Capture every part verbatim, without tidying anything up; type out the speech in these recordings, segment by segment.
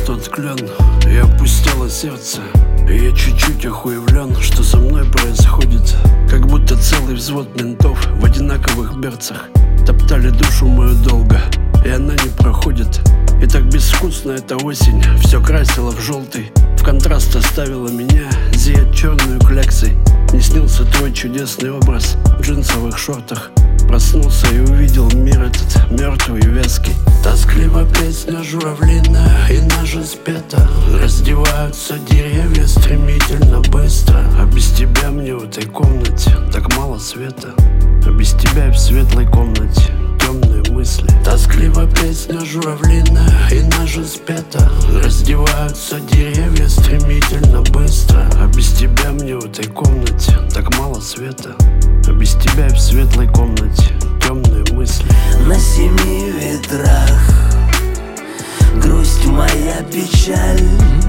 тот клен, и опустело сердце. И я чуть-чуть охуевлен, что со мной происходит. Как будто целый взвод ментов в одинаковых берцах топтали душу мою долго, и она не проходит. И так безвкусно эта осень все красила в желтый, в контраст оставила меня зиять черную кляксой. Мне снился твой чудесный образ в джинсовых шортах. Проснулся и увидел мир этот мертвый и вязкий. Тоскливо песня журавлиная и ножи спета. Раздеваются деревья стремительно быстро. А без тебя мне в этой комнате так мало света. А без тебя в светлой комнате темные мысли. Тоскливо песня журавлиная и ножи спета. Раздеваются деревья стремительно быстро. А без тебя мне в этой комнате так мало света. А без тебя в светлой комнате темные мысли. На семи ветрах грусть моя, печаль,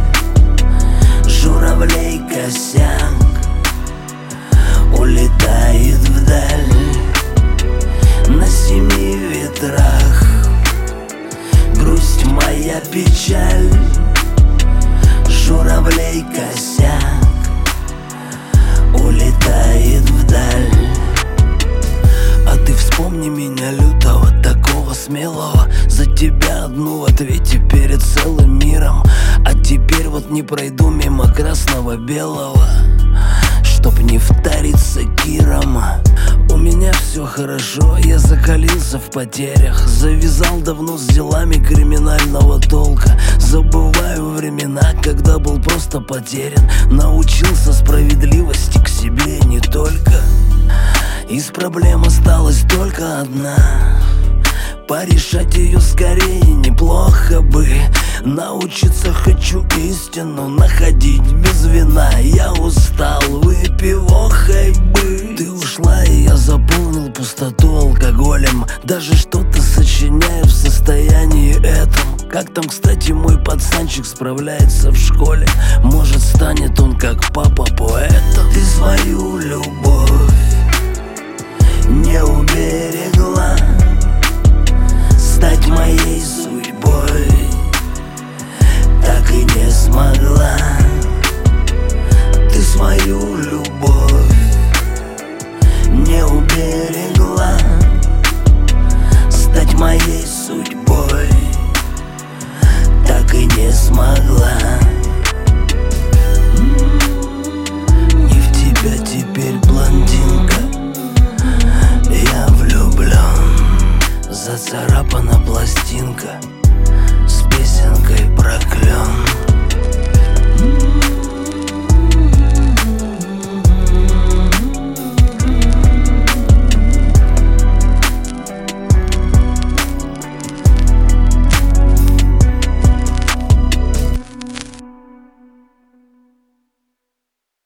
журавлей косяк улетает вдаль. На семи ветрах грусть моя, печаль, журавлей косяк улетает вдаль. А ты вспомни меня лютого, такого смелого. За тебя одну в ответе перед целым миром. А теперь вот не пройду мимо красного-белого, чтоб не вториться Киром. У меня все хорошо, я закалился в потерях. Завязал давно с делами криминального толка. Забываю времена, когда был просто потерян. Научился справедливости к себе и не только. Из проблем осталась только одна. Порешать ее скорее неплохо бы. Научиться хочу истину находить без вина. Я устал, выпивохой бы. Ты ушла, и я заполнил пустоту алкоголем. Даже что-то сочиняю в состоянии этом. Как там, кстати, мой пацанчик справляется в школе? Может, станет он как папа поэтом? Ты свою любовь не уберегла, стать моей судьбой так и не смогла. Ты свою любовь не уберегла, стать моей судьбой так и не смогла. Не в тебя теперь, блондинка, я влюблен. Зацарапана пластинка с песенкой про клен.